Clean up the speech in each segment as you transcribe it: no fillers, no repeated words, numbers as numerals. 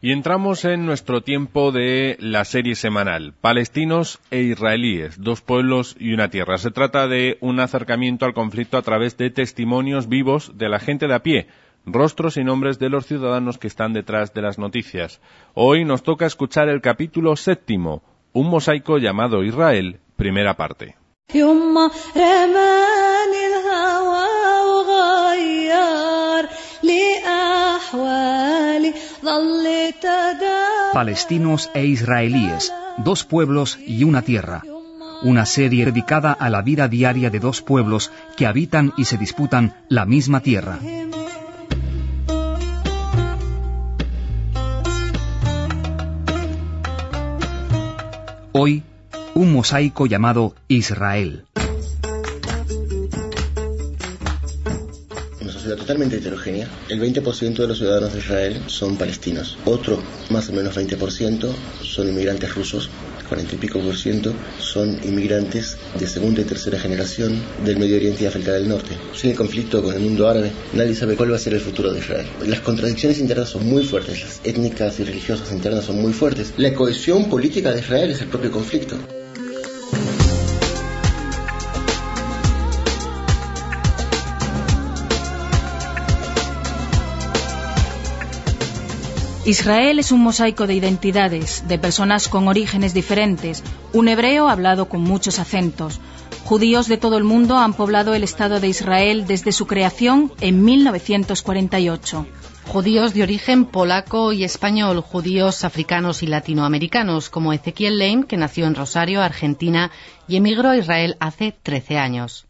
Y entramos en nuestro tiempo de la serie semanal, Palestinos e Israelíes, dos pueblos y una tierra. Se trata de un acercamiento al conflicto a través de testimonios vivos de la gente de a pie, rostros y nombres de los ciudadanos que están detrás de las noticias. Hoy nos toca escuchar el capítulo 7, un mosaico llamado Israel, primera parte. Palestinos e israelíes, dos pueblos y una tierra. Una serie dedicada a la vida diaria de dos pueblos que habitan y se disputan la misma tierra. Hoy, un mosaico llamado Israel. Una sociedad totalmente heterogénea. El 20% de los ciudadanos de Israel son palestinos. Otro, más o menos 20%, son inmigrantes rusos. 40 y pico por ciento son inmigrantes de segunda y tercera generación del Medio Oriente y África del Norte. Sin el conflicto con el mundo árabe, nadie sabe cuál va a ser el futuro de Israel. Las contradicciones internas son muy fuertes, las étnicas y religiosas internas son muy fuertes. La cohesión política de Israel es el propio conflicto. Israel es un mosaico de identidades, de personas con orígenes diferentes, un hebreo hablado con muchos acentos. Judíos de todo el mundo han poblado el Estado de Israel desde su creación en 1948. Judíos de origen polaco y español, judíos africanos y latinoamericanos, como Ezequiel Lane, que nació en Rosario, Argentina, y emigró a Israel hace 13 años.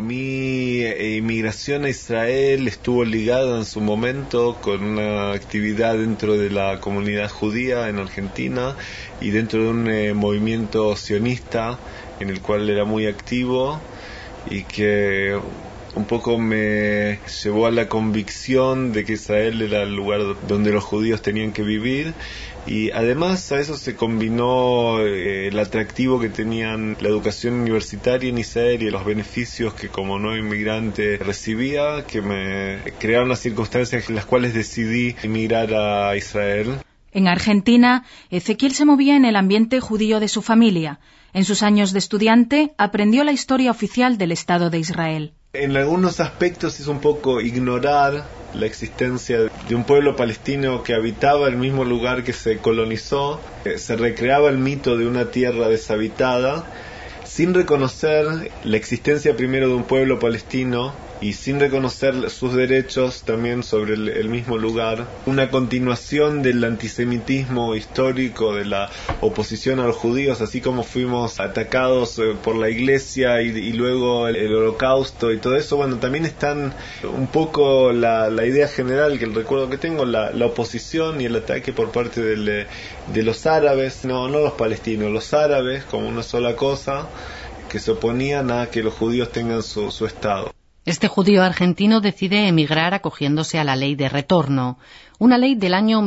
Mi inmigración a Israel estuvo ligada en su momento con una actividad dentro de la comunidad judía en Argentina y dentro de un movimiento sionista en el cual era muy activo y que un poco me llevó a la convicción de que Israel era el lugar donde los judíos tenían que vivir. Y además a eso se combinó el atractivo que tenían la educación universitaria en Israel y los beneficios que como nuevo inmigrante recibía, que me crearon las circunstancias en las cuales decidí emigrar a Israel. En Argentina, Ezequiel se movía en el ambiente judío de su familia. En sus años de estudiante, aprendió la historia oficial del Estado de Israel. En algunos aspectos es un poco ignorar la existencia de un pueblo palestino que habitaba el mismo lugar que se colonizó. Se recreaba el mito de una tierra deshabitada, sin reconocer la existencia primero de un pueblo palestino y sin reconocer sus derechos también sobre el mismo lugar. Una continuación del antisemitismo histórico, de la oposición a los judíos, así como fuimos atacados por la iglesia y luego el holocausto y todo eso. Bueno, también están un poco la idea general, que el recuerdo que tengo, la oposición y el ataque por parte de los árabes, no los palestinos, los árabes como una sola cosa, que se oponían a que los judíos tengan su estado. Este judío argentino decide emigrar acogiéndose a la ley de retorno, una ley del año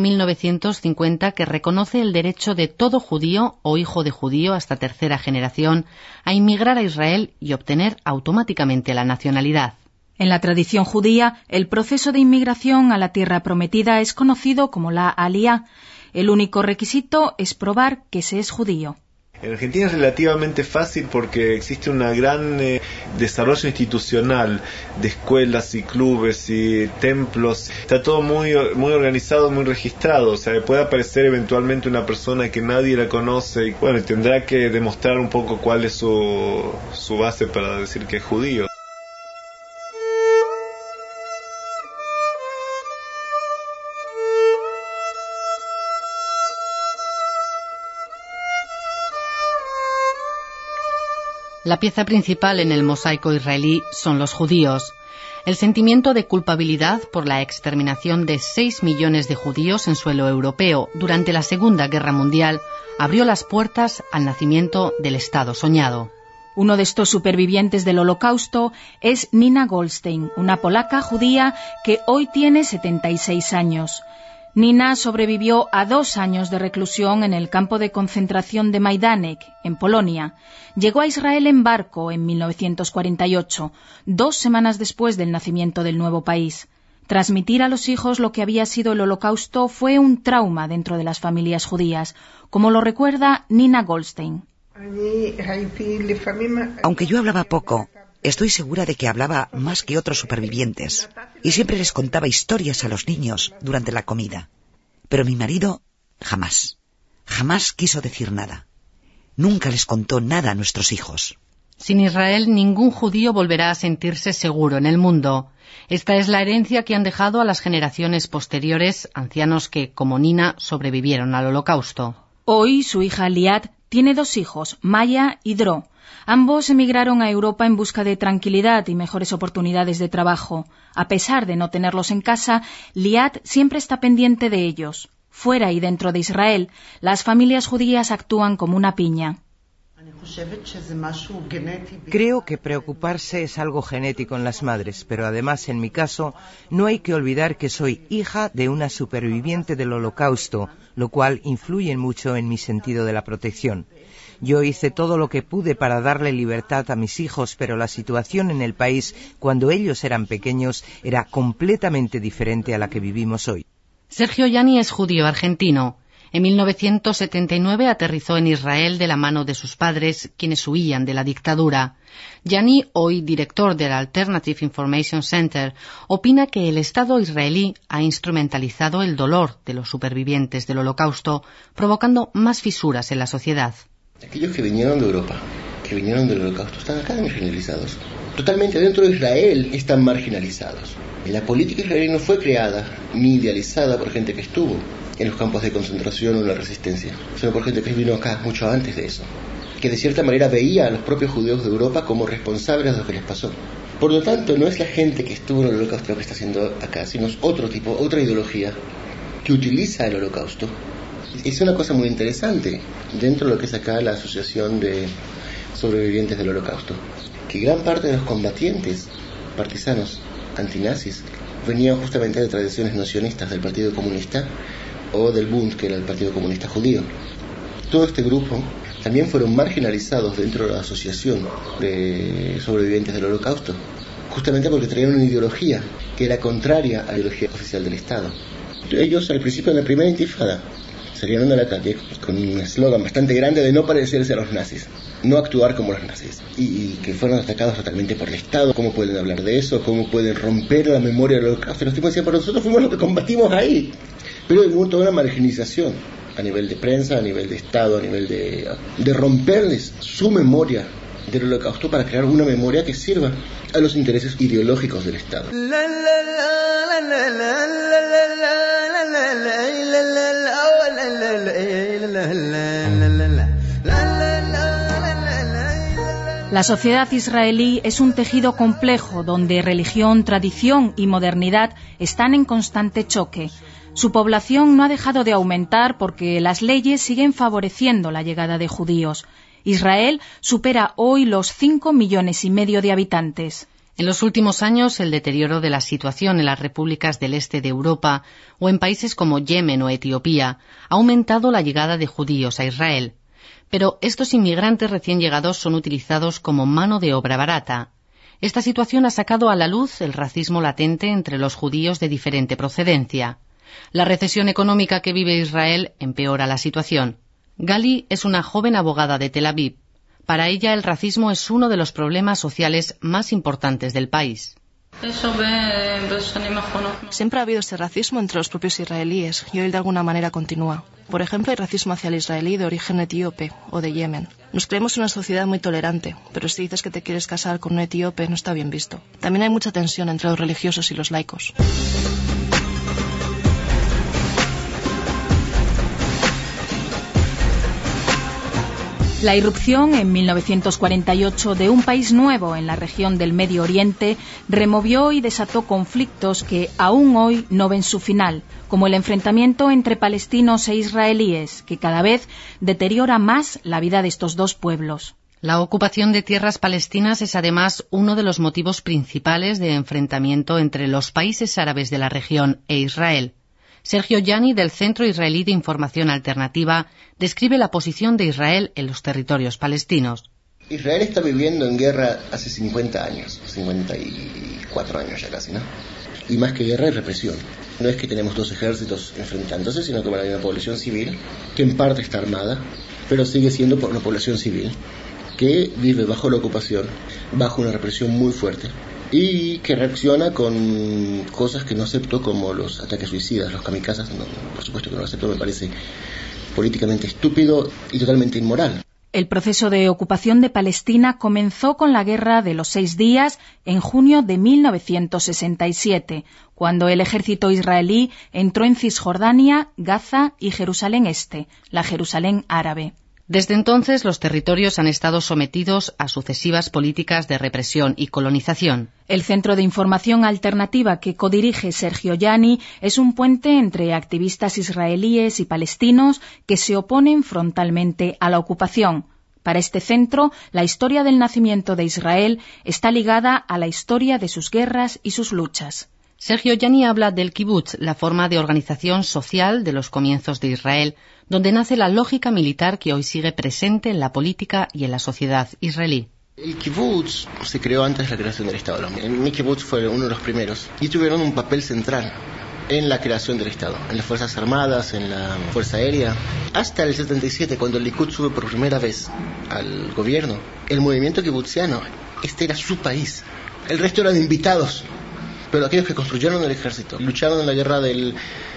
1950 que reconoce el derecho de todo judío o hijo de judío hasta tercera generación a inmigrar a Israel y obtener automáticamente la nacionalidad. En la tradición judía, el proceso de inmigración a la tierra prometida es conocido como la aliyá. El único requisito es probar que se es judío. En Argentina es relativamente fácil porque existe un gran desarrollo institucional de escuelas y clubes y templos. Está todo muy organizado, muy registrado. O sea, puede aparecer eventualmente una persona que nadie la conoce y bueno, tendrá que demostrar un poco cuál es su base para decir que es judío. La pieza principal en el mosaico israelí son los judíos. El sentimiento de culpabilidad por la exterminación de 6 millones de judíos en suelo europeo durante la Segunda Guerra Mundial abrió las puertas al nacimiento del Estado soñado. Uno de estos supervivientes del Holocausto es Nina Goldstein, una polaca judía que hoy tiene 76 años. Nina sobrevivió a 2 años de reclusión en el campo de concentración de Majdanek, en Polonia. Llegó a Israel en barco en 1948, 2 semanas después del nacimiento del nuevo país. Transmitir a los hijos lo que había sido el Holocausto fue un trauma dentro de las familias judías, como lo recuerda Nina Goldstein. Aunque yo hablaba poco, estoy segura de que hablaba más que otros supervivientes, y siempre les contaba historias a los niños durante la comida. Pero mi marido jamás quiso decir nada. Nunca les contó nada a nuestros hijos. Sin Israel, ningún judío volverá a sentirse seguro en el mundo. Esta es la herencia que han dejado a las generaciones posteriores, ancianos que, como Nina, sobrevivieron al Holocausto. Hoy, su hija Liat tiene 2 hijos, Maya y Dro. Ambos emigraron a Europa en busca de tranquilidad y mejores oportunidades de trabajo. A pesar de no tenerlos en casa, Liat siempre está pendiente de ellos. Fuera y dentro de Israel, las familias judías actúan como una piña. Creo que preocuparse es algo genético en las madres, pero además, en mi caso, no hay que olvidar que soy hija de una superviviente del Holocausto, lo cual influye mucho en mi sentido de la protección. Yo hice todo lo que pude para darle libertad a mis hijos, pero la situación en el país, cuando ellos eran pequeños, era completamente diferente a la que vivimos hoy. Sergio Yanni es judío argentino. En 1979 aterrizó en Israel de la mano de sus padres, quienes huían de la dictadura. Yanni, hoy director del Alternative Information Center, opina que el Estado israelí ha instrumentalizado el dolor de los supervivientes del Holocausto, provocando más fisuras en la sociedad. Aquellos que vinieron de Europa, que vinieron del Holocausto, están acá marginalizados. Totalmente dentro de Israel están marginalizados. La política israelí no fue creada ni idealizada por gente que estuvo en los campos de concentración o en la resistencia, sino por gente que vino acá mucho antes de eso, que de cierta manera veía a los propios judíos de Europa como responsables de lo que les pasó. Por lo tanto, no es la gente que estuvo en el Holocausto lo que está haciendo acá, sino es otro tipo, otra ideología que utiliza el Holocausto. Es una cosa muy interesante dentro de lo que es acá la Asociación de Sobrevivientes del Holocausto, que gran parte de los combatientes partisanos antinazis venían justamente de tradiciones nocionistas del Partido Comunista o del Bund, que era el Partido Comunista Judío. Todo este grupo también fueron marginalizados dentro de la Asociación de Sobrevivientes del Holocausto, justamente porque traían una ideología que era contraria a la ideología oficial del Estado. Ellos, al principio de la primera intifada, salieron a la calle con un eslogan bastante grande de no parecerse a los nazis, no actuar como los nazis, y que fueron atacados totalmente por el Estado. ¿Cómo pueden hablar de eso? ¿Cómo pueden romper la memoria del Holocausto? Los tipos decían, pero nosotros fuimos los que combatimos ahí. Pero hubo toda una marginalización a nivel de prensa, a nivel de Estado, a nivel de romperles su memoria del Holocausto para crear una memoria que sirva a los intereses ideológicos del Estado. La sociedad israelí es un tejido complejo donde religión, tradición y modernidad están en constante choque. Su población no ha dejado de aumentar porque las leyes siguen favoreciendo la llegada de judíos. Israel supera hoy los 5,5 millones de habitantes. En los últimos años, el deterioro de la situación en las repúblicas del este de Europa o en países como Yemen o Etiopía ha aumentado la llegada de judíos a Israel. Pero estos inmigrantes recién llegados son utilizados como mano de obra barata. Esta situación ha sacado a la luz el racismo latente entre los judíos de diferente procedencia. La recesión económica que vive Israel empeora la situación. Gali es una joven abogada de Tel Aviv. Para ella, el racismo es uno de los problemas sociales más importantes del país. Siempre ha habido este racismo entre los propios israelíes y hoy de alguna manera continúa. Por ejemplo, hay racismo hacia el israelí de origen etíope o de Yemen. Nos creemos una sociedad muy tolerante, pero si dices que te quieres casar con un etíope no está bien visto. También hay mucha tensión entre los religiosos y los laicos. La irrupción en 1948 de un país nuevo en la región del Medio Oriente removió y desató conflictos que aún hoy no ven su final, como el enfrentamiento entre palestinos e israelíes, que cada vez deteriora más la vida de estos dos pueblos. La ocupación de tierras palestinas es además uno de los motivos principales de enfrentamiento entre los países árabes de la región e Israel. Sergio Yanni, del Centro Israelí de Información Alternativa, describe la posición de Israel en los territorios palestinos. Israel está viviendo en guerra hace 50 años, 54 años ya casi, ¿no? y más que guerra, represión. No es que tenemos dos ejércitos enfrentándose, sino que hay una población civil que en parte está armada, pero sigue siendo una población civil que vive bajo la ocupación, bajo una represión muy fuerte y que reacciona con cosas que no acepto, como los ataques suicidas, los kamikazes. No, por supuesto que no lo acepto, me parece políticamente estúpido y totalmente inmoral. El proceso de ocupación de Palestina comenzó con la Guerra de los 6 días en junio de 1967, cuando el ejército israelí entró en Cisjordania, Gaza y Jerusalén Este, la Jerusalén árabe. Desde entonces, los territorios han estado sometidos a sucesivas políticas de represión y colonización. El Centro de Información Alternativa que codirige Sergio Yanni es un puente entre activistas israelíes y palestinos que se oponen frontalmente a la ocupación. Para este centro, la historia del nacimiento de Israel está ligada a la historia de sus guerras y sus luchas. Sergio Yanni habla del kibutz, la forma de organización social de los comienzos de Israel, donde nace la lógica militar que hoy sigue presente en la política y en la sociedad israelí. El kibutz se creó antes de la creación del Estado. Mi kibutz fue uno de los primeros y tuvieron un papel central en la creación del Estado, en las Fuerzas Armadas, en la Fuerza Aérea. Hasta el 77, cuando el Likud sube por primera vez al gobierno, el movimiento kibutziano, este era su país. El resto eran invitados. Pero aquellos que construyeron el ejército, lucharon en la guerra del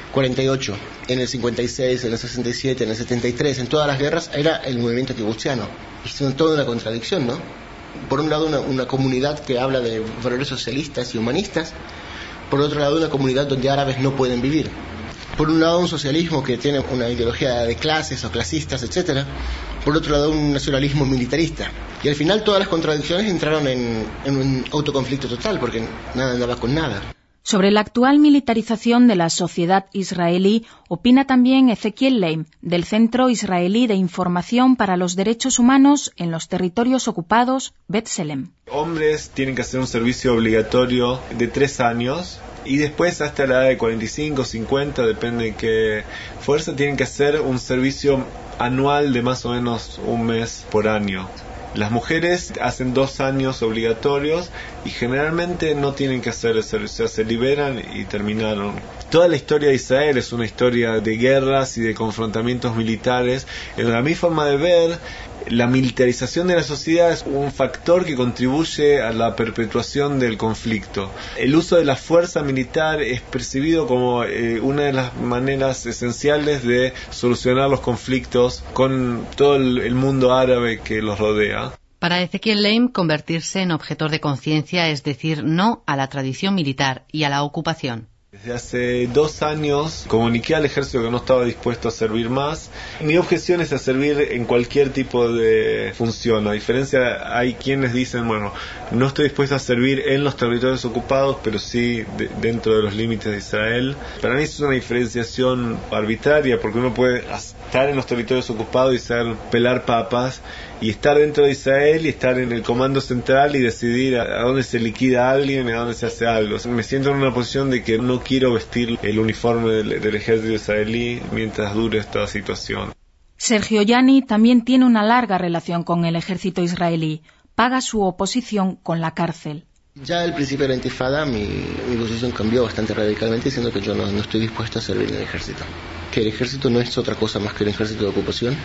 48, en el 56, en el 67, en el 73, en todas las guerras, era el movimiento kibutziano. Es toda una contradicción, ¿no? Por un lado, una comunidad que habla de valores socialistas y humanistas, por otro lado, una comunidad donde árabes no pueden vivir. Por un lado, un socialismo que tiene una ideología de clases o clasistas, etcétera. Por otro lado, un nacionalismo militarista. Y al final todas las contradicciones entraron en un autoconflicto total, porque nada andaba con nada. Sobre la actual militarización de la sociedad israelí opina también Ezequiel Leim, del Centro Israelí de Información para los Derechos Humanos en los Territorios Ocupados, B'Tselem. Hombres tienen que hacer un servicio obligatorio de 3 años y después hasta la edad de 45, 50, depende de qué fuerza, tienen que hacer un servicio anual de más o menos un mes por año. Las mujeres hacen 2 años obligatorios y generalmente no tienen que hacer el servicio, se liberan y terminaron. Toda la historia de Israel es una historia de guerras y de confrontamientos militares. A mi forma de ver, la militarización de la sociedad es un factor que contribuye a la perpetuación del conflicto. El uso de la fuerza militar es percibido como una de las maneras esenciales de solucionar los conflictos con todo el mundo árabe que los rodea. Para Ezequiel Leim, convertirse en objetor de conciencia es decir no a la tradición militar y a la ocupación. Desde hace 2 años comuniqué al ejército que no estaba dispuesto a servir más. Mi objeción es a servir en cualquier tipo de función. A diferencia, hay quienes dicen, bueno, no estoy dispuesto a servir en los territorios ocupados, pero sí dentro de los límites de Israel. Para mí es una diferenciación arbitraria, porque uno puede estar en los territorios ocupados y ser pelar papas, y estar dentro de Israel y estar en el comando central y decidir a dónde se liquida a alguien y a dónde se hace algo. Me siento en una posición de que no quiero vestir el uniforme del ejército israelí mientras dure esta situación. Sergio Yanni también tiene una larga relación con el ejército israelí. Paga su oposición con la cárcel. Ya al principio de la intifada mi posición cambió bastante radicalmente, diciendo que yo no estoy dispuesto a servir en el ejército. Que el ejército no es otra cosa más que un ejército de ocupación.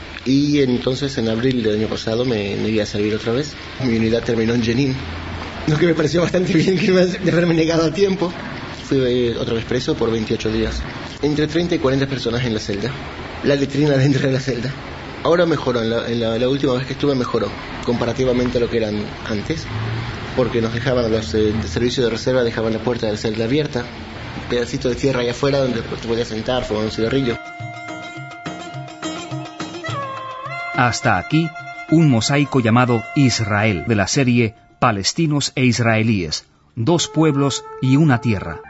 Y entonces en abril del año pasado me iba a servir otra vez. Mi unidad terminó en Jenin, lo que me pareció bastante bien de haberme negado a tiempo. Fui otra vez preso por 28 días. Entre 30 y 40 personas en la celda. La letrina dentro de la celda. Ahora mejoró, en la última vez que estuve mejoró, comparativamente a lo que eran antes. Porque nos dejaban, los de servicio de reserva dejaban la puerta de la celda abierta. Un pedacito de tierra allá afuera donde te podías sentar, fumar un cigarrillo. Hasta aquí, un mosaico llamado Israel, de la serie Palestinos e Israelíes, 2 pueblos y una tierra.